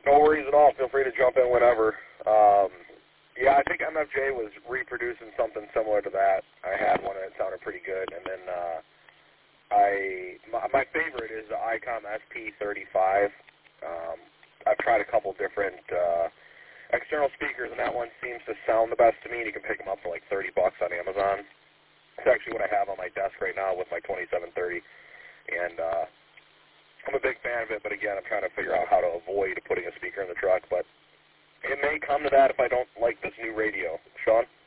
No worries at all. Feel free to jump in whenever. Yeah, I think MFJ was reproducing something similar to that. I had one and it sounded pretty good. And then my favorite is the ICOM SP35. I've tried a couple different external speakers, and that one seems to sound the best to me. And you can pick them up for like $30 on Amazon. It's actually what I have on my desk right now with my 2730. And I'm a big fan of it, but again, I'm trying to figure out how to avoid putting a speaker in the truck. But it may come to that if I don't like this new radio. Sean?